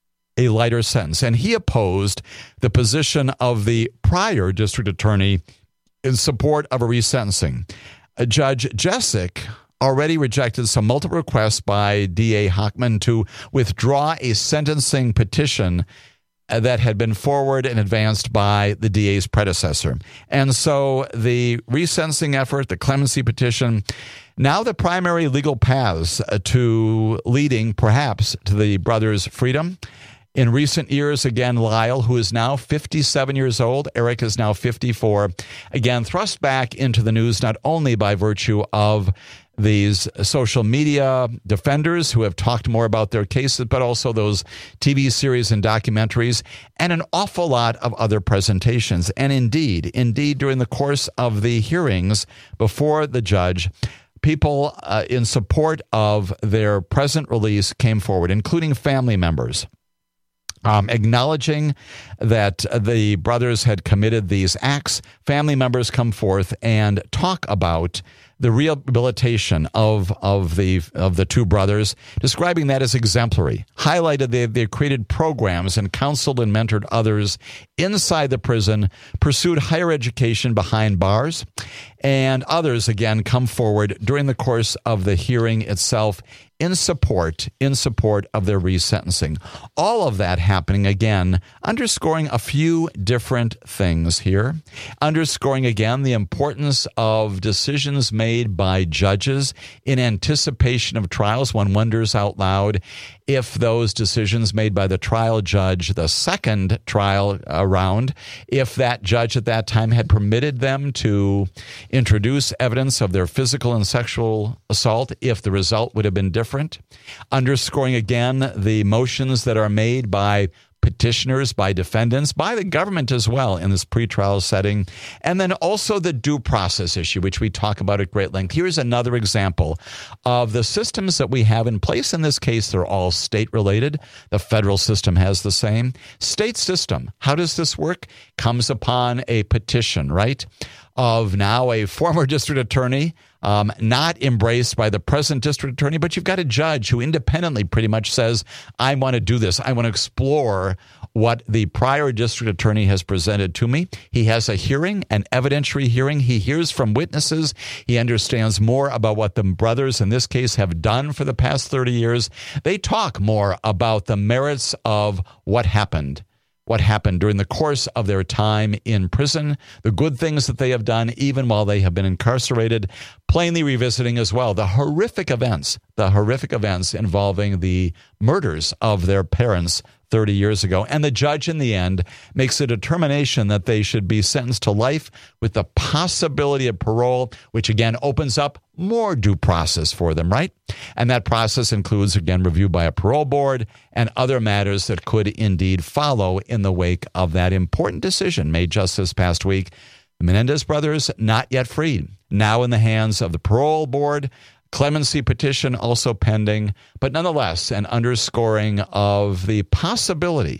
a lighter sentence, and he opposed the position of the prior district attorney in support of a resentencing. Judge Jesic already rejected some multiple requests by D.A. Hochman to withdraw a sentencing petition that had been forwarded and advanced by the DA's predecessor. And so the resentencing effort, the clemency petition, now the primary legal paths to leading perhaps to the brothers' freedom. In recent years, again, Lyle, who is now 57 years old, Eric is now 54, again, thrust back into the news not only by virtue of these social media defenders who have talked more about their cases, but also those TV series and documentaries and an awful lot of other presentations. And indeed, during the course of the hearings before the judge, people in support of their present release came forward, including family members, acknowledging that the brothers had committed these acts. Family members come forth and talk about the rehabilitation of the two brothers, describing that as exemplary. Highlighted they've created programs and counseled and mentored others inside the prison, pursued higher education behind bars, and others again come forward during the course of the hearing itself in support of their resentencing. All of that happening, again, underscoring a few different things here, underscoring again the importance of decisions made by judges in anticipation of trials. One wonders out loud if those decisions made by the trial judge, the second trial around, if that judge at that time had permitted them to introduce evidence of their physical and sexual assault, if the result would have been different. Underscoring again the motions that are made by petitioners, by defendants, by the government as well in this pretrial setting, and then also the due process issue, which we talk about at great length. Here's another example of the systems that we have in place. In this case, they're all state-related. The federal system has the same. State system, how does this work? Comes upon a petition, right? of now a former district attorney, not embraced by the present district attorney, but you've got a judge who independently pretty much says, I want to do this. I want to explore what the prior district attorney has presented to me. He has a hearing, an evidentiary hearing. He hears from witnesses. He understands more about what the brothers in this case have done for the past 30 years. They talk more about the merits of what happened during the course of their time in prison, the good things that they have done even while they have been incarcerated, plainly revisiting as well the horrific events involving the murders of their parents 30 years ago. And the judge in the end makes a determination that they should be sentenced to life with the possibility of parole, which again opens up more due process for them, right? And that process includes, again, review by a parole board and other matters that could indeed follow in the wake of that important decision made just this past week. The Menendez brothers, not yet freed, now in the hands of the parole board. Clemency petition also pending, but nonetheless, an underscoring of the possibility,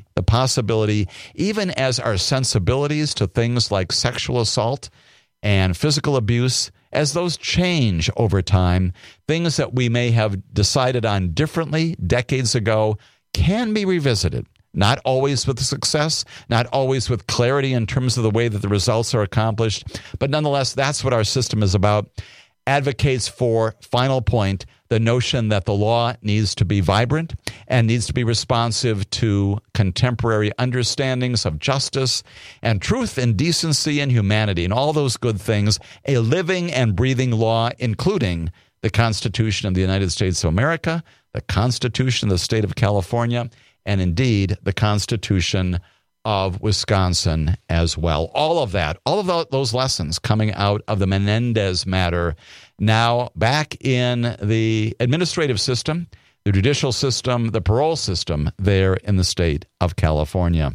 even as our sensibilities to things like sexual assault and physical abuse, as those change over time, things that we may have decided on differently decades ago can be revisited. Not always with success, not always with clarity in terms of the way that the results are accomplished, but nonetheless, that's what our system is about. Advocates for, final point, the notion that the law needs to be vibrant and needs to be responsive to contemporary understandings of justice and truth and decency and humanity and all those good things, a living and breathing law, including the Constitution of the United States of America, the Constitution of the State of California, and indeed the Constitution of Wisconsin as well. All of those lessons coming out of the Menendez matter now back in the administrative system, the judicial system, the parole system there in the state of California.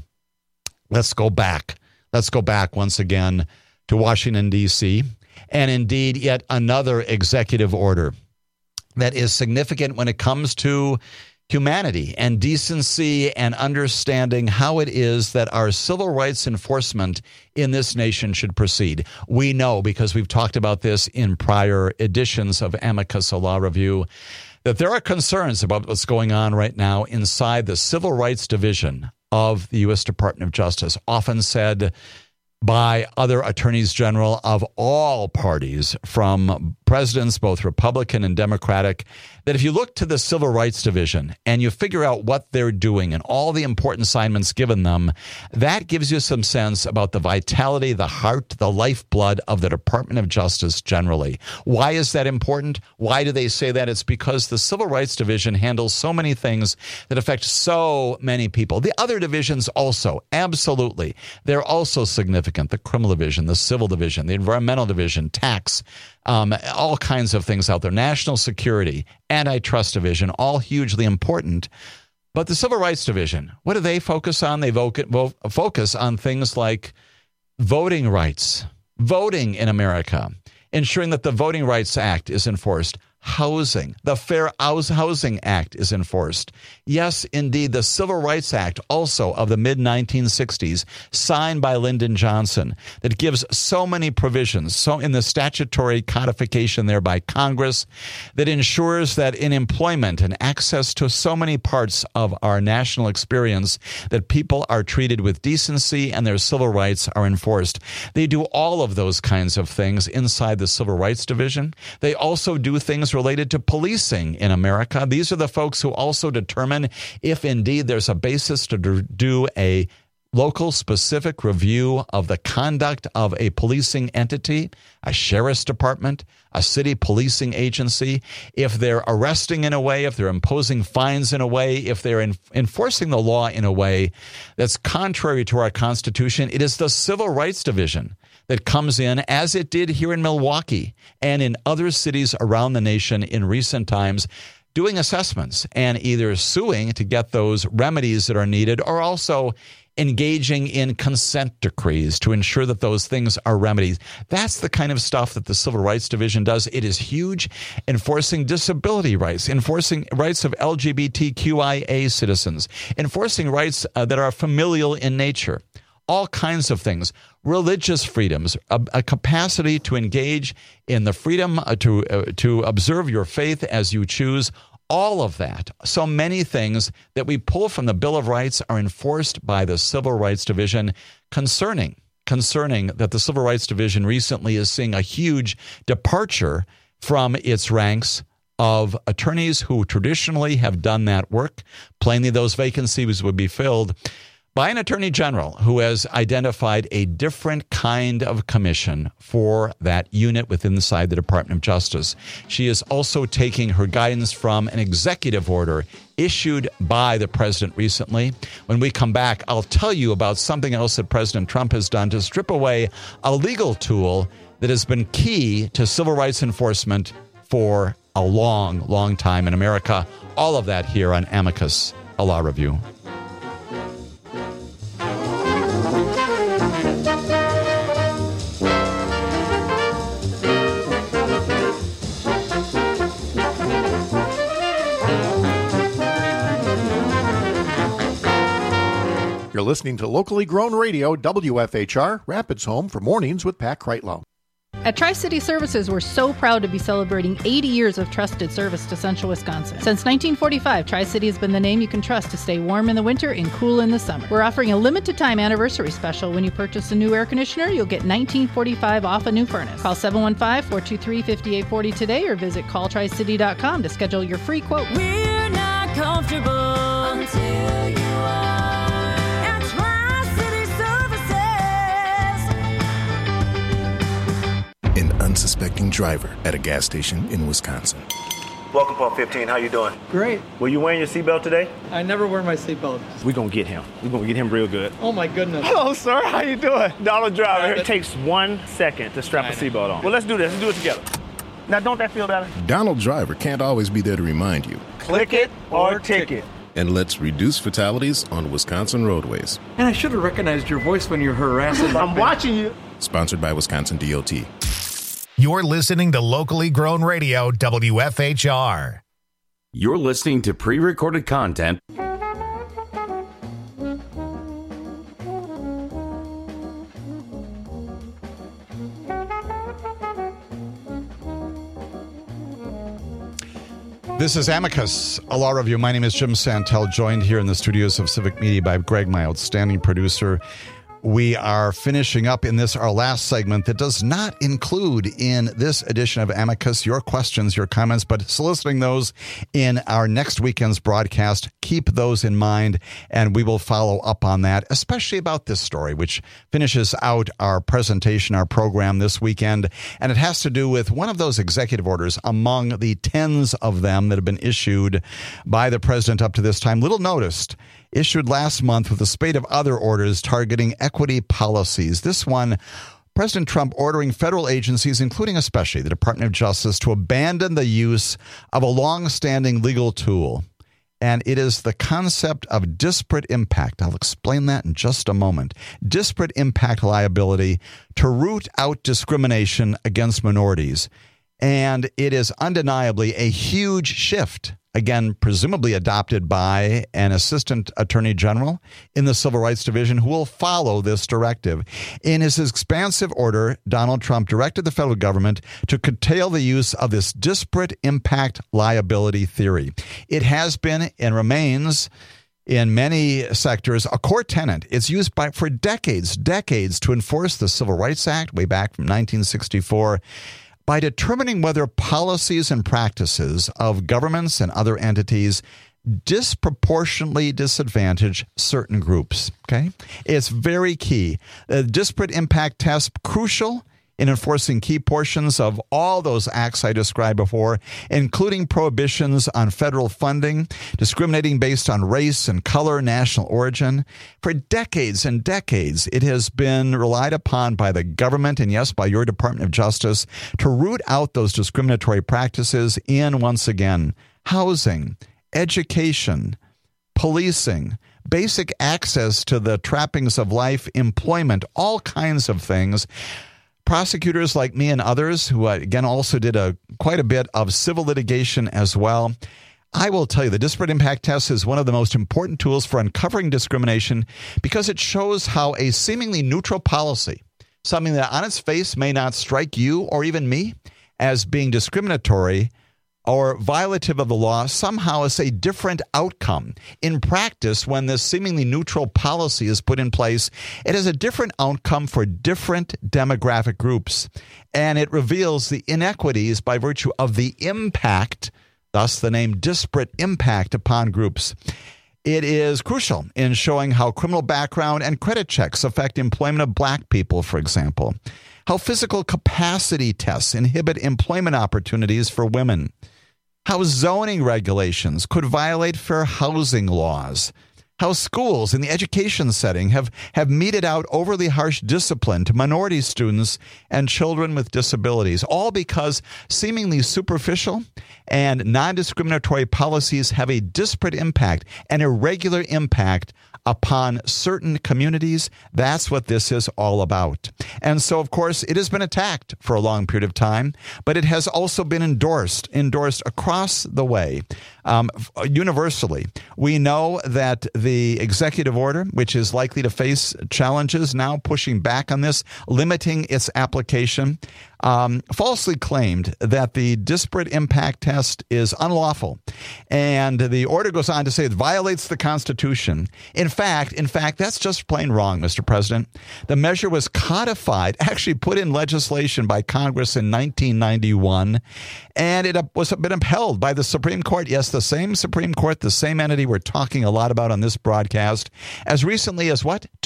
Let's go back once again to Washington, D.C., and indeed yet another executive order that is significant when it comes to humanity and decency and understanding how it is that our civil rights enforcement in this nation should proceed. We know, because we've talked about this in prior editions of Amicus, a Law Review, that there are concerns about what's going on right now inside the Civil Rights Division of the U.S. Department of Justice, often said by other attorneys general of all parties, from presidents, both Republican and Democratic, that if you look to the Civil Rights Division and you figure out what they're doing and all the important assignments given them, that gives you some sense about the vitality, the heart, the lifeblood of the Department of Justice generally. Why is that important? Why do they say that? It's because the Civil Rights Division handles so many things that affect so many people. The other divisions also, absolutely. They're also significant. The Criminal Division, the Civil Division, the Environmental Division, Tax, all kinds of things out there, National Security, Antitrust Division, all hugely important. But the Civil Rights Division, what do they focus on? They focus on things like voting rights, voting in America, ensuring that the Voting Rights Act is enforced, housing, the Fair Housing Act is enforced. Yes, indeed, the Civil Rights Act, also of the mid-1960s, signed by Lyndon Johnson, that gives so many provisions, so in the statutory codification there by Congress, that ensures that in employment and access to so many parts of our national experience, that people are treated with decency and their civil rights are enforced. They do all of those kinds of things inside the Civil Rights Division. They also do things related to policing in America. These are the folks who also determine if indeed there's a basis to do a local specific review of the conduct of a policing entity, a sheriff's department, a city policing agency, if they're arresting in a way, if they're imposing fines in a way, if they're enforcing the law in a way that's contrary to our Constitution. It is the Civil Rights Division that comes in, as it did here in Milwaukee and in other cities around the nation in recent times, doing assessments and either suing to get those remedies that are needed, or also engaging in consent decrees to ensure that those things are remedied. That's the kind of stuff that the Civil Rights Division does. It is huge. Enforcing disability rights, enforcing rights of LGBTQIA citizens, enforcing rights that are familial in nature. all kinds of things, religious freedoms, a capacity to engage in the freedom to observe your faith as you choose. All of that, so many things that we pull from the Bill of Rights are enforced by the Civil Rights Division. Concerning that the Civil Rights Division recently is seeing a huge departure from its ranks of attorneys who traditionally have done that work. Plainly, those vacancies would be filled by an attorney general who has identified a different kind of commission for that unit within inside the Department of Justice. She is also taking her guidance from an executive order issued by the president recently. When we come back, I'll tell you about something else that President Trump has done to strip away a legal tool that has been key to civil rights enforcement for a long, long time in America. All of that here on Amicus, a law review. You're listening to locally grown radio, WFHR, Rapids Home for Mornings with Pat Kreitlow. At Tri-City Services, we're so proud to be celebrating 80 years of trusted service to Central Wisconsin. Since 1945, Tri-City has been the name you can trust to stay warm in the winter and cool in the summer. We're offering a limited-time anniversary special. When you purchase a new air conditioner, you'll get $19.45 off a new furnace. Call 715-423-5840 today or visit calltricity.com to schedule your free quote. We're not comfortable until you are. An unsuspecting driver at a gas station in Wisconsin. Welcome, Pump 15. How you doing? Great. Were you wearing your seatbelt today? I never wear my seatbelt. We're going to get him. We're going to get him real good. Oh, my goodness. Hello, sir. How you doing? Donald Driver. It takes 1 second to strap a seatbelt on. Well, let's do this. Let's do it together. Now, don't that feel better? Donald Driver can't always be there to remind you. Click it or ticket. And let's reduce fatalities on Wisconsin roadways. And I should have recognized your voice when you're harassing. I'm watching you. Sponsored by Wisconsin DOT. You're listening to locally grown radio, WFHR. You're listening to pre-recorded content. This is Amicus, a law review. My name is Jim Santel, joined here in the studios of Civic Media by Greg, my outstanding producer. We are finishing up in this, our last segment that does not include in this edition of Amicus your questions, your comments, but soliciting those in our next weekend's broadcast. Keep those in mind, and we will follow up on that, especially about this story, which finishes out our presentation, our program this weekend. And it has to do with one of those executive orders among the tens of them that have been issued by the president up to this time, little noticed, issued last month with a spate of other orders targeting equity policies. This one, President Trump ordering federal agencies, including especially the Department of Justice, to abandon the use of a long-standing legal tool. And it is the concept of disparate impact. I'll explain that in just a moment. Disparate impact liability to root out discrimination against minorities. And it is undeniably a huge shift, again, presumably adopted by an assistant attorney general in the Civil Rights Division who will follow this directive. In his expansive order, Donald Trump directed the federal government to curtail the use of this disparate impact liability theory. It has been and remains in many sectors a core tenet. It's used for decades to enforce the Civil Rights Act way back from 1964. By determining whether policies and practices of governments and other entities disproportionately disadvantage certain groups. Okay, it's very key. The disparate impact test, crucial in enforcing key portions of all those acts I described before, including prohibitions on federal funding, discriminating based on race and color, national origin. For decades and decades, it has been relied upon by the government and, yes, by your Department of Justice to root out those discriminatory practices in, once again, housing, education, policing, basic access to the trappings of life, employment, all kinds of things. Prosecutors like me and others who, again, also did quite a bit of civil litigation as well, I will tell you, the disparate impact test is one of the most important tools for uncovering discrimination because it shows how a seemingly neutral policy, something that on its face may not strike you or even me as being discriminatory or violative of the law, somehow is a different outcome. In practice, when this seemingly neutral policy is put in place, it has a different outcome for different demographic groups. And it reveals the inequities by virtue of the impact, thus the name disparate impact upon groups. It is crucial in showing how criminal background and credit checks affect employment of black people, for example, how physical capacity tests inhibit employment opportunities for women, how zoning regulations could violate fair housing laws, how schools in the education setting have meted out overly harsh discipline to minority students and children with disabilities, all because seemingly superficial and non-discriminatory policies have a disparate impact, an irregular impact upon certain communities. That's what this is all about. And so, of course, it has been attacked for a long period of time, but it has also been endorsed across the way, universally. We know that the executive order, which is likely to face challenges now, pushing back on this, limiting its application, falsely claimed that the disparate impact test is unlawful. And the order goes on to say it violates the Constitution. In fact, that's just plain wrong, Mr. President. The measure was codified, actually put in legislation by Congress in 1991, and it was been upheld by the Supreme Court. Yes, the same Supreme Court, the same entity we're talking a lot about on this broadcast. As recently as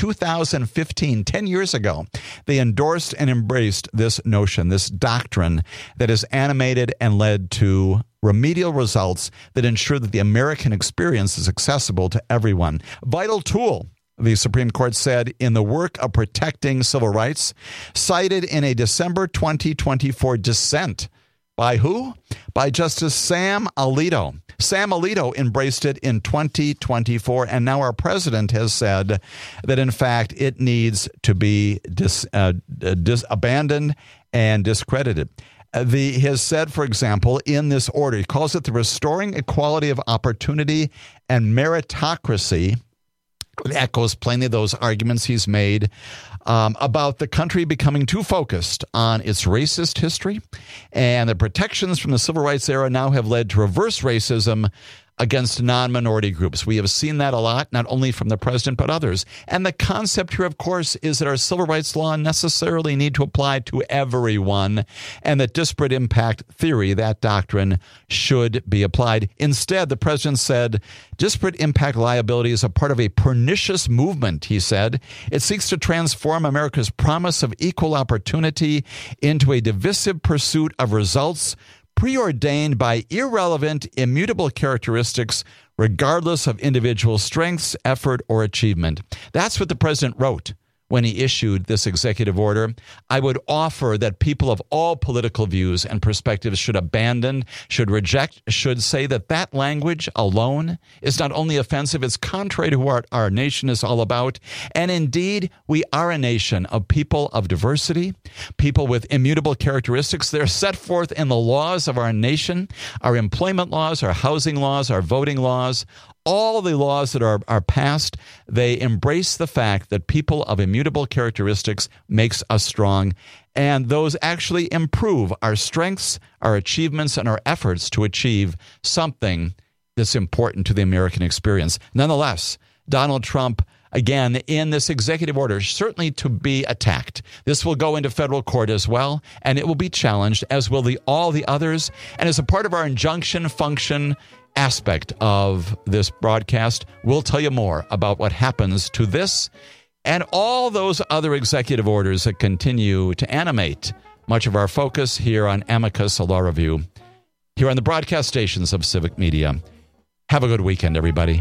2015, 10 years ago, they endorsed and embraced this notion, this doctrine that has animated and led to remedial results that ensure that the American experience is accessible to everyone. Vital tool, the Supreme Court said, in the work of protecting civil rights, cited in a December 2024 dissent. By who? By Justice Sam Alito. Sam Alito embraced it in 2024, and now our president has said that, in fact, it needs to be abandoned and discredited. He has said, for example, in this order, he calls it the Restoring Equality of Opportunity and Meritocracy. It echoes plainly those arguments he's made about the country becoming too focused on its racist history, and the protections from the civil rights era now have led to reverse racism against non-minority groups. We have seen that a lot, not only from the president, but others. And the concept here, of course, is that our civil rights law necessarily need to apply to everyone, and that disparate impact theory, that doctrine, should be applied. Instead, the president said, disparate impact liability is a part of a pernicious movement, he said. It seeks to transform America's promise of equal opportunity into a divisive pursuit of results preordained by irrelevant, immutable characteristics, regardless of individual strengths, effort, or achievement. That's what the president wrote when he issued this executive order. I would offer that people of all political views and perspectives should abandon, should reject, should say that that language alone is not only offensive, it's contrary to what our nation is all about. And indeed, we are a nation of people of diversity, people with immutable characteristics. They're set forth in the laws of our nation, our employment laws, our housing laws, our voting laws. All the laws that are passed, they embrace the fact that people of immutable characteristics makes us strong, and those actually improve our strengths, our achievements, and our efforts to achieve something that's important to the American experience. Nonetheless, Donald Trump, again, in this executive order, certainly to be attacked. This will go into federal court as well, and it will be challenged, as will all the others. And as a part of our injunction function aspect of this broadcast, we'll tell you more about what happens to this and all those other executive orders that continue to animate much of our focus here on Amicus, a law review, here on the broadcast stations of Civic Media. Have a good weekend, everybody.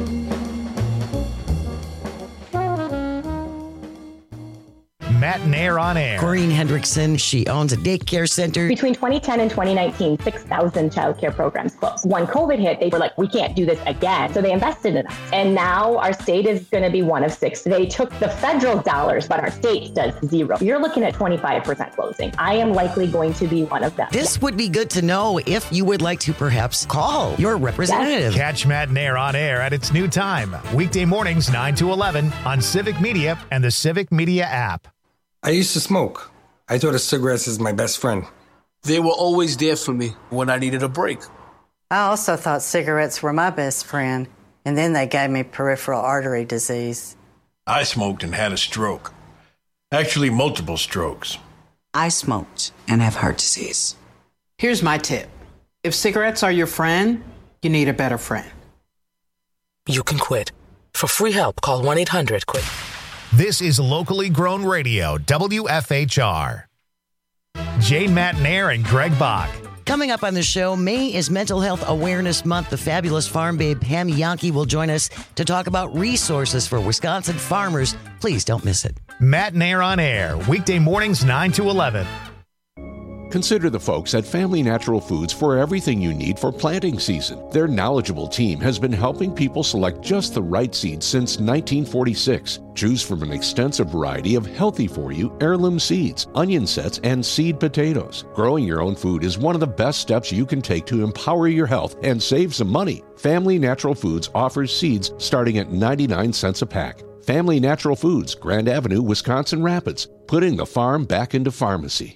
Matt Nair Nair on Air. Corinne Hendrickson, she owns a daycare center. Between 2010 and 2019, 6,000 childcare programs closed. When COVID hit, they were like, we can't do this again. So they invested in us. And now our state is going to be one of 6. They took the federal dollars, but our state does 0. You're looking at 25% closing. I am likely going to be one of them. This would be good to know if you would like to perhaps call your representative. Catch Matt Nair on Air at its new time. Weekday mornings, 9 to 11 on Civic Media and the Civic Media app. I used to smoke. I thought of cigarettes as my best friend. They were always there for me when I needed a break. I also thought cigarettes were my best friend, and then they gave me peripheral artery disease. I smoked and had a stroke. Actually, multiple strokes. I smoked and have heart disease. Here's my tip. If cigarettes are your friend, you need a better friend. You can quit. For free help, call 1-800-QUIT. This is locally grown radio, WFHR. Jane Matt Nair and Greg Bach. Coming up on the show, May is Mental Health Awareness Month. The fabulous farm babe Pam Yankee will join us to talk about resources for Wisconsin farmers. Please don't miss it. Matt Nair on Air, weekday mornings 9 to 11. Consider the folks at Family Natural Foods for everything you need for planting season. Their knowledgeable team has been helping people select just the right seeds since 1946. Choose from an extensive variety of healthy-for-you heirloom seeds, onion sets, and seed potatoes. Growing your own food is one of the best steps you can take to empower your health and save some money. Family Natural Foods offers seeds starting at 99 cents a pack. Family Natural Foods, Grand Avenue, Wisconsin Rapids, putting the farm back into pharmacy.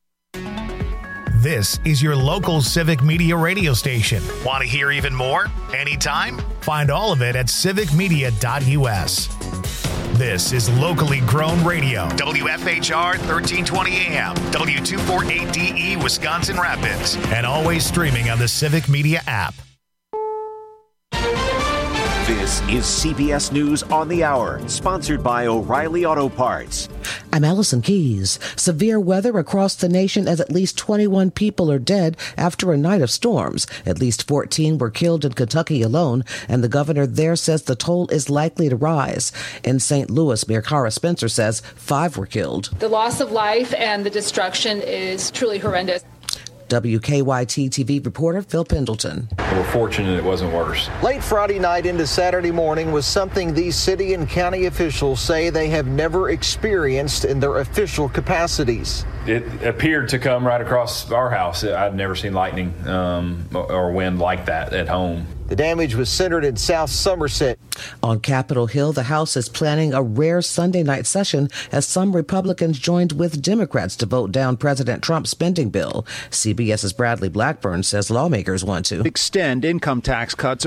This is your local Civic Media radio station. Want to hear even more? Anytime? Find all of it at civicmedia.us. This is locally grown radio. WFHR 1320 AM, W248DE, Wisconsin Rapids, and always streaming on the Civic Media app. This is CBS News on the Hour, sponsored by O'Reilly Auto Parts. I'm Allison Keys. Severe weather across the nation as at least 21 people are dead after a night of storms. At least 14 were killed in Kentucky alone, and the governor there says the toll is likely to rise. In St. Louis, Mayor Cara Spencer says 5 were killed. The loss of life and the destruction is truly horrendous. WKYT TV reporter Phil Pendleton. We're fortunate it wasn't worse. Late Friday night into Saturday morning was something these city and county officials say they have never experienced in their official capacities. It appeared to come right across our house. I'd never seen lightning or wind like that at home. The damage was centered in South Somerset. On Capitol Hill, the House is planning a rare Sunday night session as some Republicans joined with Democrats to vote down President Trump's spending bill. CBS's Bradley Blackburn says lawmakers want to extend income tax cuts